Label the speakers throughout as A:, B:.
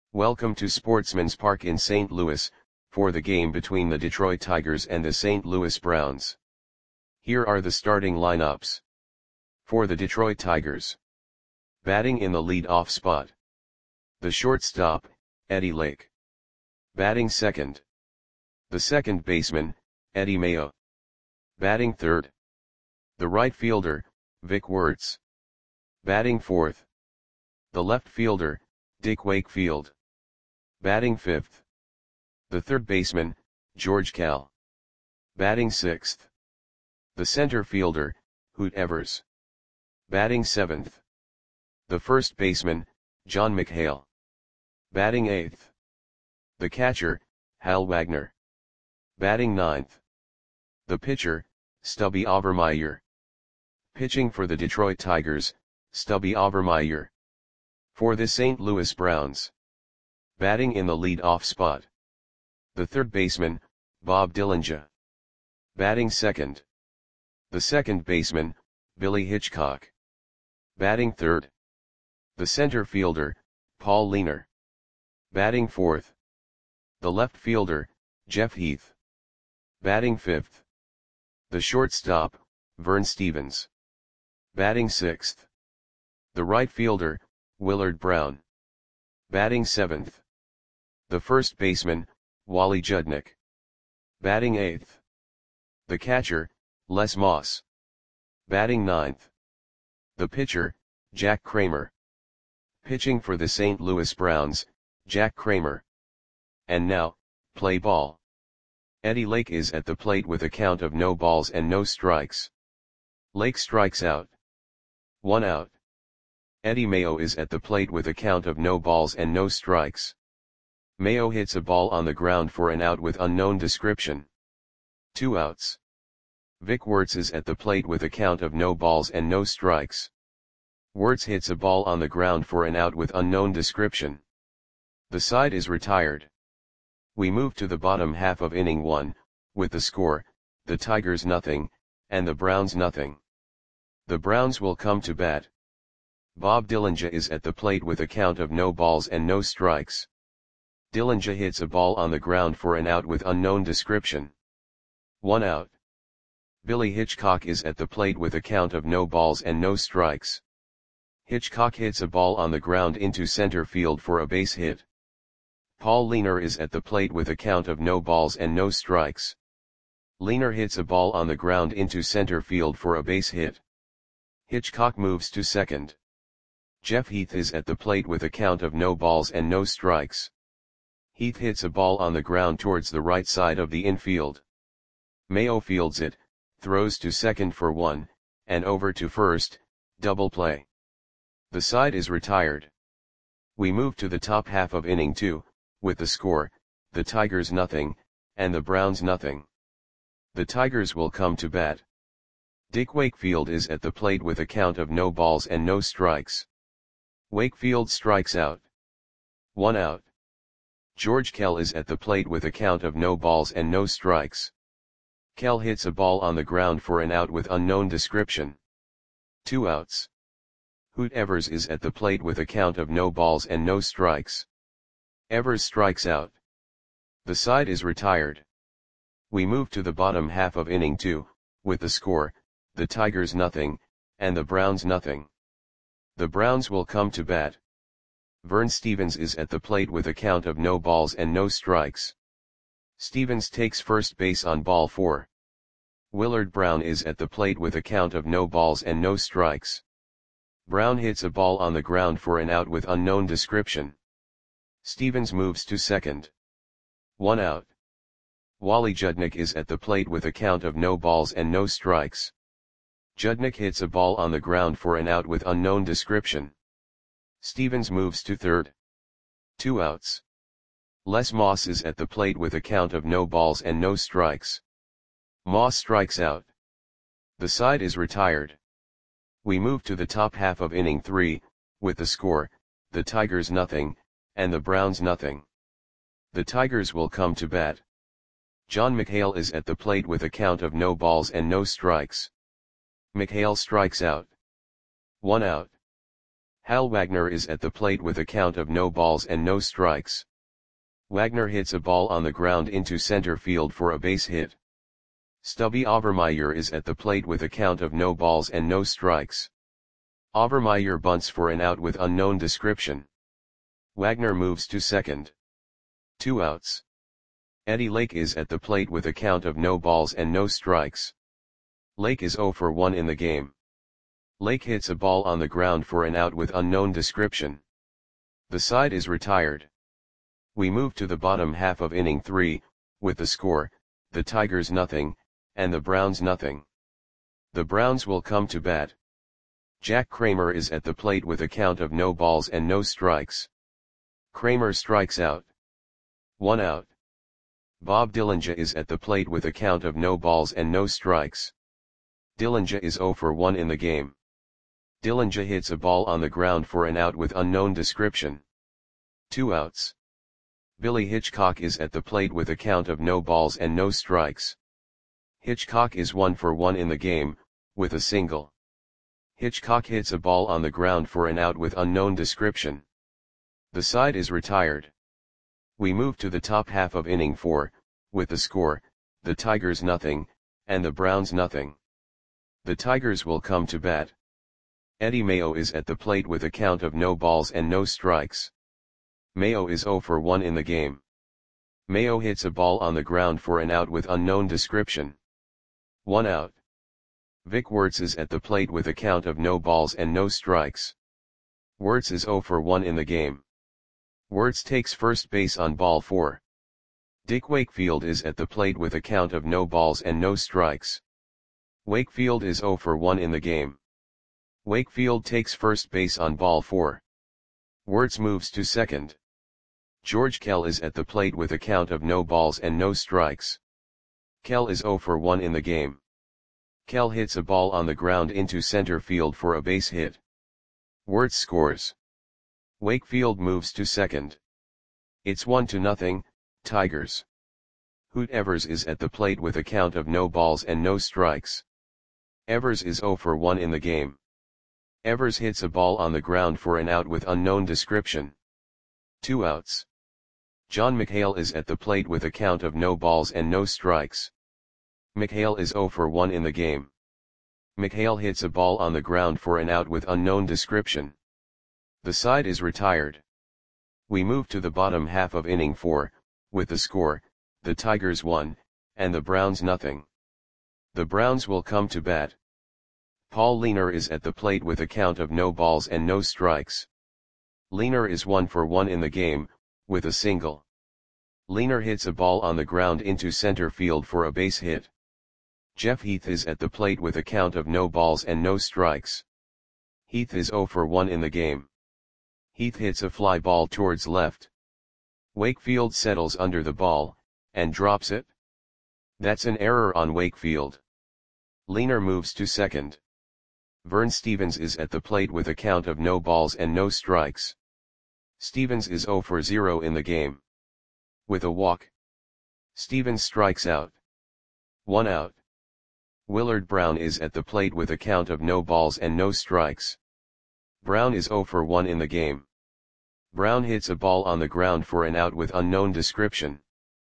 A: Welcome to Sportsman's Park in St. Louis, for the game between the Detroit Tigers and the St. Louis Browns. Here are the starting lineups. For the Detroit Tigers. Batting in the lead-off spot. The shortstop, Eddie Lake. Batting second. The second baseman, Eddie Mayo. Batting third. The right fielder, Vic Wertz. Batting fourth. The left fielder, Dick Wakefield. Batting fifth. The third baseman, George Kell. Batting sixth. The center fielder, Hoot Evers. Batting seventh. The first baseman, John McHale. Batting eighth. The catcher, Hal Wagner. Batting ninth. The pitcher, Stubby Overmyer. Pitching for the Detroit Tigers, Stubby Overmyer. For the St. Louis Browns. Batting in the lead-off spot. The third baseman, Bob Dillinger. Batting second. The second baseman, Billy Hitchcock. Batting third. The center fielder, Paul Leaner. Batting fourth. The left fielder, Jeff Heath. Batting fifth. The shortstop, Vern Stephens. Batting sixth. The right fielder, Willard Brown. Batting seventh. The first baseman, Wally Judnick. Batting eighth. The catcher, Les Moss. Batting ninth. The pitcher, Jack Kramer. Pitching for the St. Louis Browns, Jack Kramer. And now, play ball. Eddie Lake is at the plate with a count of no balls and no strikes. Lake strikes out. 1 out. Eddie Mayo is at the plate with a count of no balls and no strikes. Mayo hits a ball on the ground for an out with unknown description. 2 outs. Vic Wertz is at the plate with a count of no balls and no strikes. Wertz hits a ball on the ground for an out with unknown description. The side is retired. We move to the bottom half of inning 1, with the score, the Tigers nothing, and the Browns nothing. The Browns will come to bat. Bob Dillinger is at the plate with a count of no balls and no strikes. Dillinger hits a ball on the ground for an out with unknown description. 1 out. Billy Hitchcock is at the plate with a count of no balls and no strikes. Hitchcock hits a ball on the ground into center field for a base hit. Paul Leaner is at the plate with a count of no balls and no strikes. Leaner hits a ball on the ground into center field for a base hit. Hitchcock moves to second. Jeff Heath is at the plate with a count of no balls and no strikes. Heath hits a ball on the ground towards the right side of the infield. Mayo fields it, throws to second for 1, and over to first, double play. The side is retired. We move to the top half of inning 2, with the score, the Tigers nothing, and the Browns nothing. The Tigers will come to bat. Dick Wakefield is at the plate with a count of no balls and no strikes. Wakefield strikes out. 1 out. George Kell is at the plate with a count of no balls and no strikes. Kell hits a ball on the ground for an out with unknown description. 2 outs. Hoot Evers is at the plate with a count of no balls and no strikes. Evers strikes out. The side is retired. We move to the bottom half of inning 2, with the score, the Tigers nothing, and the Browns nothing. The Browns will come to bat. Vern Stephens is at the plate with a count of no balls and no strikes. Stephens takes first base on ball 4. Willard Brown is at the plate with a count of no balls and no strikes. Brown hits a ball on the ground for an out with unknown description. Stephens moves to second. 1 out. Wally Judnick is at the plate with a count of no balls and no strikes. Judnick hits a ball on the ground for an out with unknown description. Stephens moves to third. 2 outs. Les Moss is at the plate with a count of no balls and no strikes. Moss strikes out. The side is retired. We move to the top half of inning 3, with the score, the Tigers nothing, and the Browns nothing. The Tigers will come to bat. John McHale is at the plate with a count of no balls and no strikes. McHale strikes out. 1 out. Hal Wagner is at the plate with a count of no balls and no strikes. Wagner hits a ball on the ground into center field for a base hit. Stubby Overmeyer is at the plate with a count of no balls and no strikes. Overmeyer bunts for an out with unknown description. Wagner moves to second. 2 outs. Eddie Lake is at the plate with a count of no balls and no strikes. Lake is 0 for 1 in the game. Lake hits a ball on the ground for an out with unknown description. The side is retired. We move to the bottom half of inning 3, with the score, the Tigers nothing, and the Browns nothing. The Browns will come to bat. Jack Kramer is at the plate with a count of no balls and no strikes. Kramer strikes out. 1 out. Bob Dillinger is at the plate with a count of no balls and no strikes. Dillinger is 0 for 1 in the game. Dillinger hits a ball on the ground for an out with unknown description. 2 outs. Billy Hitchcock is at the plate with a count of no balls and no strikes. Hitchcock is 1 for 1 in the game, with a single. Hitchcock hits a ball on the ground for an out with unknown description. The side is retired. We move to the top half of inning 4, with the score, the Tigers nothing, and the Browns nothing. The Tigers will come to bat. Eddie Mayo is at the plate with a count of no balls and no strikes. Mayo is 0 for 1 in the game. Mayo hits a ball on the ground for an out with unknown description. 1 out. Vic Wertz is at the plate with a count of no balls and no strikes. Wertz is 0 for 1 in the game. Wertz takes first base on ball 4. Dick Wakefield is at the plate with a count of no balls and no strikes. Wakefield is 0 for 1 in the game. Wakefield takes first base on ball 4. Wertz moves to second. George Kell is at the plate with a count of no balls and no strikes. Kell is 0 for 1 in the game. Kell hits a ball on the ground into center field for a base hit. Wertz scores. Wakefield moves to second. It's 1-0, Tigers. Hoot Evers is at the plate with a count of no balls and no strikes. Evers is 0 for 1 in the game. Evers hits a ball on the ground for an out with unknown description. 2 outs. John McHale is at the plate with a count of no balls and no strikes. McHale is 0 for 1 in the game. McHale hits a ball on the ground for an out with unknown description. The side is retired. We move to the bottom half of inning 4, with the score, the Tigers 1, and the Browns nothing. The Browns will come to bat. Paul Leaner is at the plate with a count of no balls and no strikes. Leaner is 1 for 1 in the game, with a single. Leaner hits a ball on the ground into center field for a base hit. Jeff Heath is at the plate with a count of no balls and no strikes. Heath is 0 for 1 in the game. Heath hits a fly ball towards left. Wakefield settles under the ball, and drops it. That's an error on Wakefield. Leaner moves to second. Vern Stevens is at the plate with a count of no balls and no strikes. Stevens is 0 for 0 in the game. With a walk. Stevens strikes out. 1 out. Willard Brown is at the plate with a count of no balls and no strikes. Brown is 0 for 1 in the game. Brown hits a ball on the ground for an out with unknown description.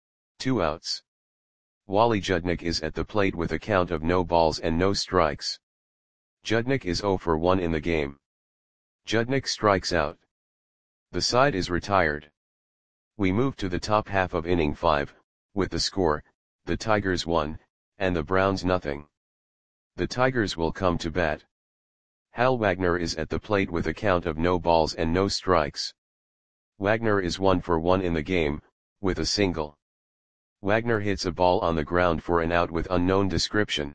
A: 2 outs. Wally Judnick is at the plate with a count of no balls and no strikes. Judnick is 0 for 1 in the game. Judnick strikes out. The side is retired. We move to the top half of inning 5, with the score, the Tigers 1, and the Browns nothing. The Tigers will come to bat. Hal Wagner is at the plate with a count of no balls and no strikes. Wagner is 1 for 1 in the game, with a single. Wagner hits a ball on the ground for an out with unknown description.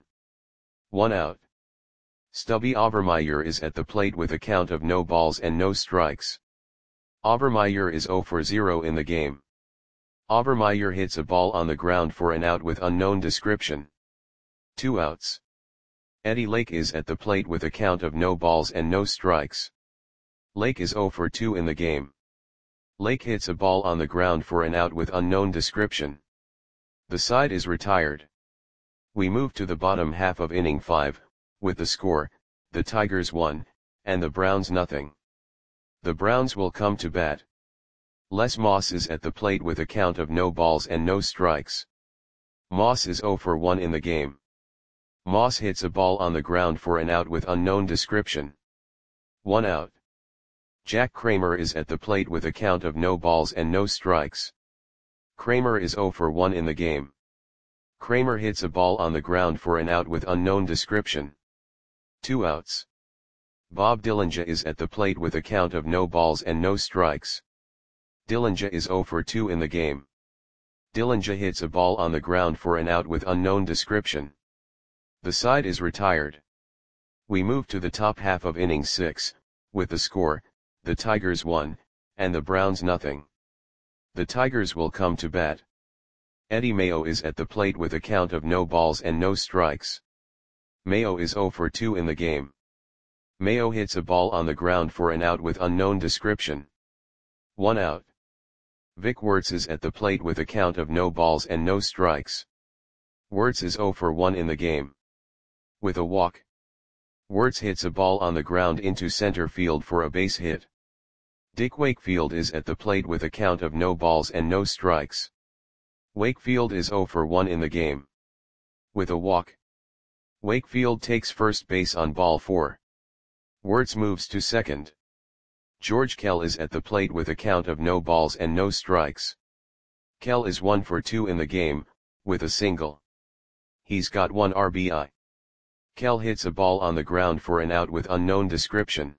A: 1 out. Stubby Overmeyer is at the plate with a count of no balls and no strikes. Overmeyer is 0 for 0 in the game. Overmeyer hits a ball on the ground for an out with unknown description. 2 outs. Eddie Lake is at the plate with a count of no balls and no strikes. Lake is 0 for 2 in the game. Lake hits a ball on the ground for an out with unknown description. The side is retired. We move to the bottom half of inning 5, with the score, the Tigers 1, and the Browns nothing. The Browns will come to bat. Les Moss is at the plate with a count of no balls and no strikes. Moss is 0 for 1 in the game. Moss hits a ball on the ground for an out with unknown description. 1 out. Jack Kramer is at the plate with a count of no balls and no strikes. Kramer is 0 for 1 in the game. Kramer hits a ball on the ground for an out with unknown description. 2 outs. Bob Dillinger is at the plate with a count of no balls and no strikes. Dillinger is 0 for 2 in the game. Dillinger hits a ball on the ground for an out with unknown description. The side is retired. We move to the top half of inning 6, with the score, the Tigers 1, and the Browns nothing. The Tigers will come to bat. Eddie Mayo is at the plate with a count of no balls and no strikes. Mayo is 0 for 2 in the game. Mayo hits a ball on the ground for an out with unknown description. 1 out. Vic Wertz is at the plate with a count of no balls and no strikes. Wertz is 0 for 1 in the game. With a walk. Wertz hits a ball on the ground into center field for a base hit. Dick Wakefield is at the plate with a count of no balls and no strikes. Wakefield is 0 for 1 in the game. With a walk. Wakefield takes first base on ball 4. Wertz moves to second. George Kell is at the plate with a count of no balls and no strikes. Kell is 1 for 2 in the game, with a single. He's got 1 RBI. Kell hits a ball on the ground for an out with unknown description.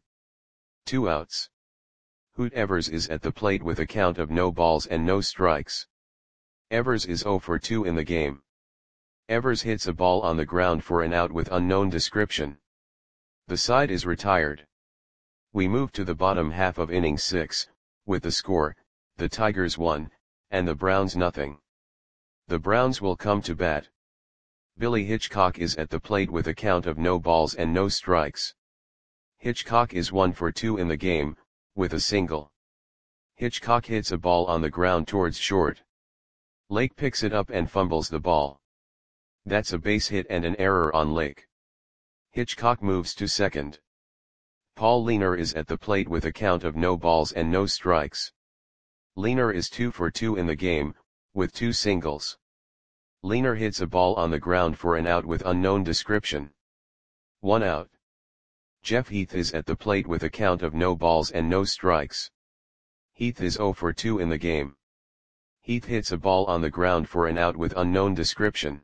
A: 2 outs. Hoot Evers is at the plate with a count of no balls and no strikes. Evers is 0 for 2 in the game. Evers hits a ball on the ground for an out with unknown description. The side is retired. We move to the bottom half of inning 6, with the score, the Tigers 1, and the Browns nothing. The Browns will come to bat. Billy Hitchcock is at the plate with a count of no balls and no strikes. Hitchcock is 1 for 2 in the game, with a single. Hitchcock hits a ball on the ground towards short. Lake picks it up and fumbles the ball. That's a base hit and an error on Lake. Hitchcock moves to second. Paul Leaner is at the plate with a count of no balls and no strikes. Leaner is 2 for 2 in the game, with 2 singles. Leaner hits a ball on the ground for an out with unknown description. 1 out. Jeff Heath is at the plate with a count of no balls and no strikes. Heath is 0 for 2 in the game. Heath hits a ball on the ground for an out with unknown description.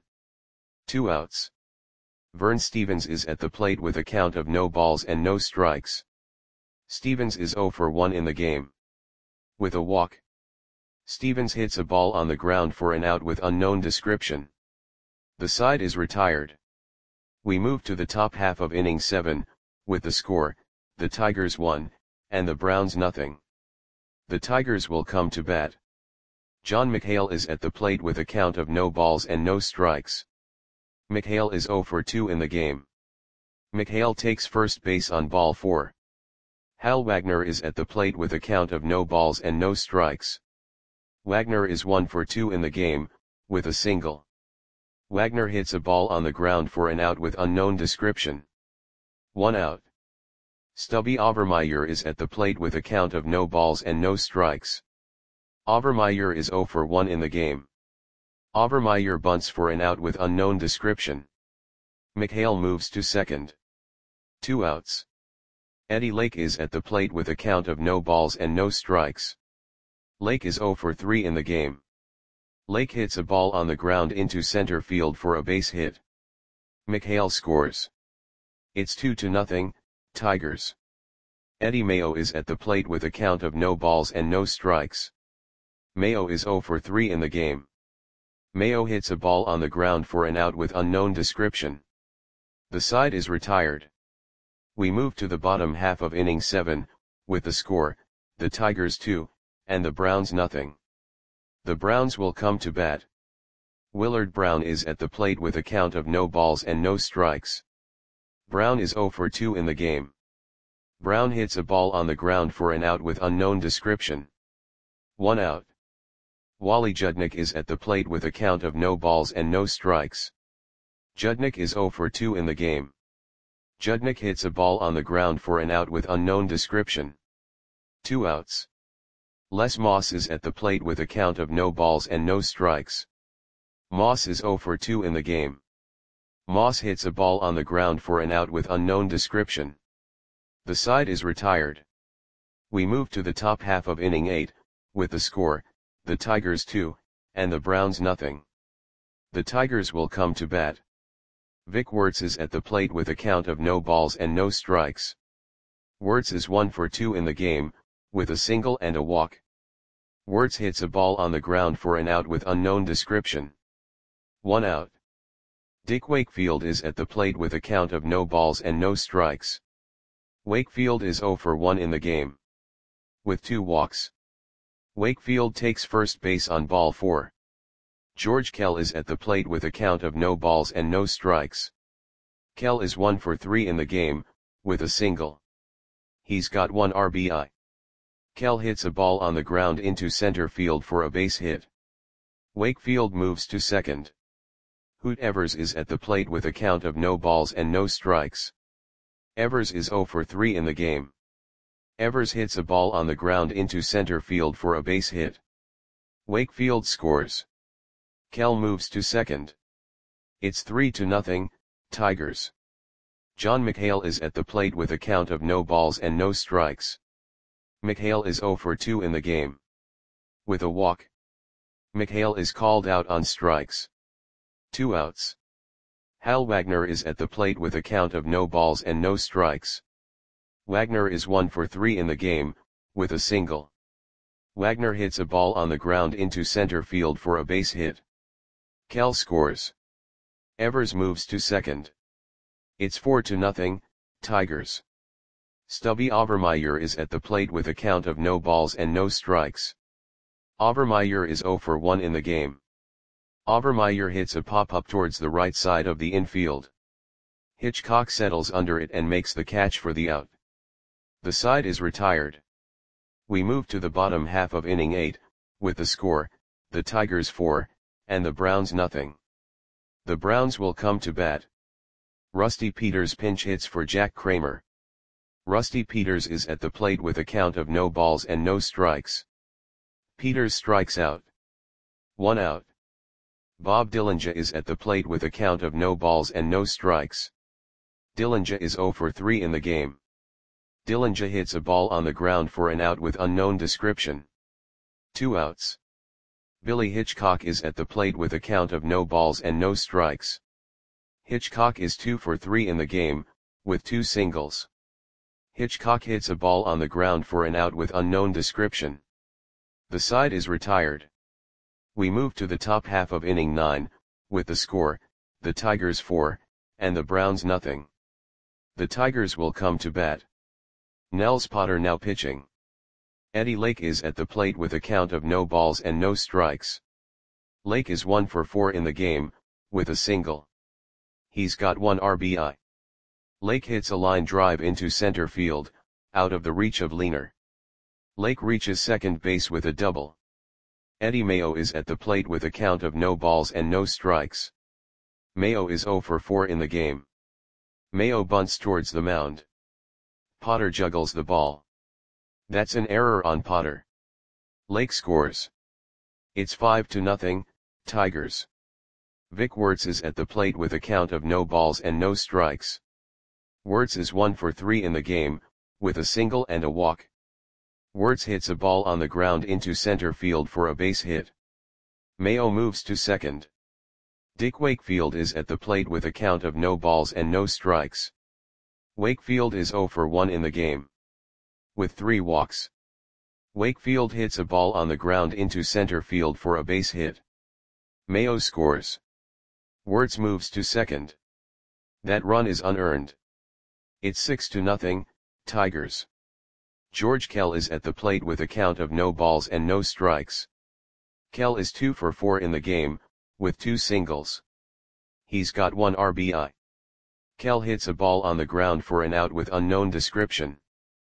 A: 2 outs. Vern Stevens is at the plate with a count of no balls and no strikes. Stevens is 0 for 1 in the game. With a walk. Stevens hits a ball on the ground for an out with unknown description. The side is retired. We move to the top half of inning 7, with the score, the Tigers 1, and the Browns nothing. The Tigers will come to bat. John McHale is at the plate with a count of no balls and no strikes. McHale is 0 for 2 in the game. McHale takes first base on ball 4. Hal Wagner is at the plate with a count of no balls and no strikes. Wagner is 1 for 2 in the game, with a single. Wagner hits a ball on the ground for an out with unknown description. 1 out. Stubby Overmeyer is at the plate with a count of no balls and no strikes. Overmeyer is 0 for 1 in the game. Overmeyer bunts for an out with unknown description. McHale moves to second. 2 outs. Eddie Lake is at the plate with a count of no balls and no strikes. Lake is 0 for 3 in the game. Lake hits a ball on the ground into center field for a base hit. McHale scores. It's 2-0, Tigers. Eddie Mayo is at the plate with a count of no balls and no strikes. Mayo is 0 for 3 in the game. Mayo hits a ball on the ground for an out with unknown description. The side is retired. We move to the bottom half of inning 7, with the score, the Tigers 2, and the Browns nothing. The Browns will come to bat. Willard Brown is at the plate with a count of no balls and no strikes. Brown is 0 for 2 in the game. Brown hits a ball on the ground for an out with unknown description. 1 out. Wally Judnick is at the plate with a count of no balls and no strikes. Judnick is 0 for 2 in the game. Judnick hits a ball on the ground for an out with unknown description. 2 outs. Les Moss is at the plate with a count of no balls and no strikes. Moss is 0 for 2 in the game. Moss hits a ball on the ground for an out with unknown description. The side is retired. We move to the top half of inning 8, with the score, the Tigers 2, and the Browns nothing. The Tigers will come to bat. Vic Wertz is at the plate with a count of no balls and no strikes. Wertz is 1 for 2 in the game, with a single and a walk. Wertz hits a ball on the ground for an out with unknown description. 1 out. Dick Wakefield is at the plate with a count of no balls and no strikes. Wakefield is 0 for 1 in the game. With 2 walks. Wakefield takes first base on ball 4. George Kell is at the plate with a count of no balls and no strikes. Kell is 1 for 3 in the game, with a single. He's got 1 RBI. Kell hits a ball on the ground into center field for a base hit. Wakefield moves to second. Hoot Evers is at the plate with a count of no balls and no strikes. Evers is 0 for 3 in the game. Evers hits a ball on the ground into center field for a base hit. Wakefield scores. Kell moves to second. It's 3-0, Tigers. John McHale is at the plate with a count of no balls and no strikes. McHale is 0 for 2 in the game. With a walk. McHale is called out on strikes. 2 outs. Hal Wagner is at the plate with a count of no balls and no strikes. Wagner is 1 for 3 in the game, with a single. Wagner hits a ball on the ground into center field for a base hit. Kell scores. Evers moves to second. It's 4-0, Tigers. Stubby Overmeyer is at the plate with a count of no balls and no strikes. Overmeyer is 0 for 1 in the game. Overmeyer hits a pop-up towards the right side of the infield. Hitchcock settles under it and makes the catch for the out. The side is retired. We move to the bottom half of inning 8, with the score, the Tigers 4, and the Browns nothing. The Browns will come to bat. Rusty Peters pinch hits for Jack Kramer. Rusty Peters is at the plate with a count of no balls and no strikes. Peters strikes out. 1 out. Bob Dillinger is at the plate with a count of no balls and no strikes. Dillinger is 0 for 3 in the game. Dillinger hits a ball on the ground for an out with unknown description. 2 outs. Billy Hitchcock is at the plate with a count of no balls and no strikes. Hitchcock is 2 for 3 in the game, with 2 singles. Hitchcock hits a ball on the ground for an out with unknown description. The side is retired. We move to the top half of inning 9, with the score, the Tigers 4, and the Browns nothing. The Tigers will come to bat. Nels Potter now pitching. Eddie Lake is at the plate with a count of no balls and no strikes. Lake is 1 for 4 in the game, with a single. He's got 1 RBI. Lake hits a line drive into center field, out of the reach of Leaner. Lake reaches second base with a double. Eddie Mayo is at the plate with a count of no balls and no strikes. Mayo is 0 for 4 in the game. Mayo bunts towards the mound. Potter juggles the ball. That's an error on Potter. Lake scores. It's 5-0, Tigers. Vic Wertz is at the plate with a count of no balls and no strikes. Wertz is 1 for 3 in the game, with a single and a walk. Wertz hits a ball on the ground into center field for a base hit. Mayo moves to second. Dick Wakefield is at the plate with a count of no balls and no strikes. Wakefield is 0 for 1 in the game. With 3 walks. Wakefield hits a ball on the ground into center field for a base hit. Mayo scores. Wertz moves to second. That run is unearned. It's 6-0, Tigers. George Kell is at the plate with a count of no balls and no strikes. Kell is 2 for 4 in the game, with 2 singles. He's got 1 RBI. Kell hits a ball on the ground for an out with unknown description.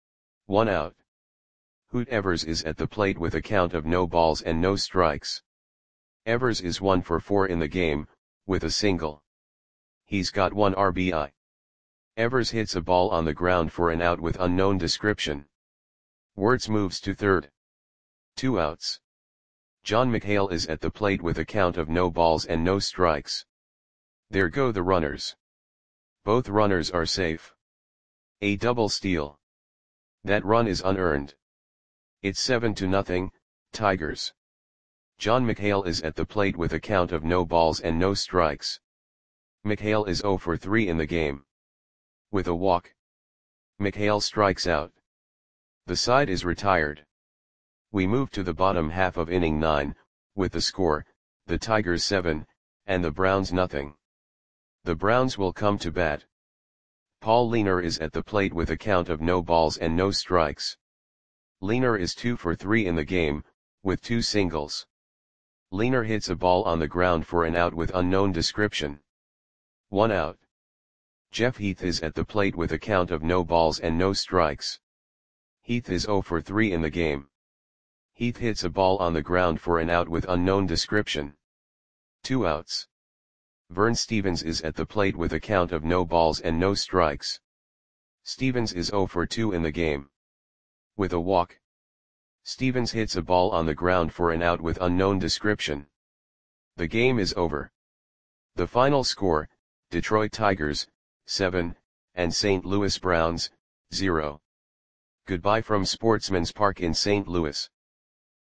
A: 1 out. Hoot Evers is at the plate with a count of no balls and no strikes. Evers is 1 for 4 in the game, with a single. He's got 1 RBI. Evers hits a ball on the ground for an out with unknown description. Wirtz moves to third. 2 outs. John McHale is at the plate with a count of no balls and no strikes. There go the runners. Both runners are safe. A double steal. That run is unearned. It's 7-0, Tigers. John McHale is at the plate with a count of no balls and no strikes. McHale is 0 for 3 in the game. With a walk, McHale strikes out. The side is retired. We move to the bottom half of inning 9, with the score, the Tigers 7, and the Browns nothing. The Browns will come to bat. Paul Lehner is at the plate with a count of no balls and no strikes. Lehner is 2 for 3 in the game, with 2 singles. Lehner hits a ball on the ground for an out with unknown description. 1 out. Jeff Heath is at the plate with a count of no balls and no strikes. Heath is 0 for 3 in the game. Heath hits a ball on the ground for an out with unknown description. 2 outs. Vern Stevens is at the plate with a count of no balls and no strikes. Stevens is 0 for 2 in the game. With a walk, Stevens hits a ball on the ground for an out with unknown description. The game is over. The final score, Detroit Tigers, 7, and St. Louis Browns, 0. Goodbye from Sportsman's Park in St. Louis.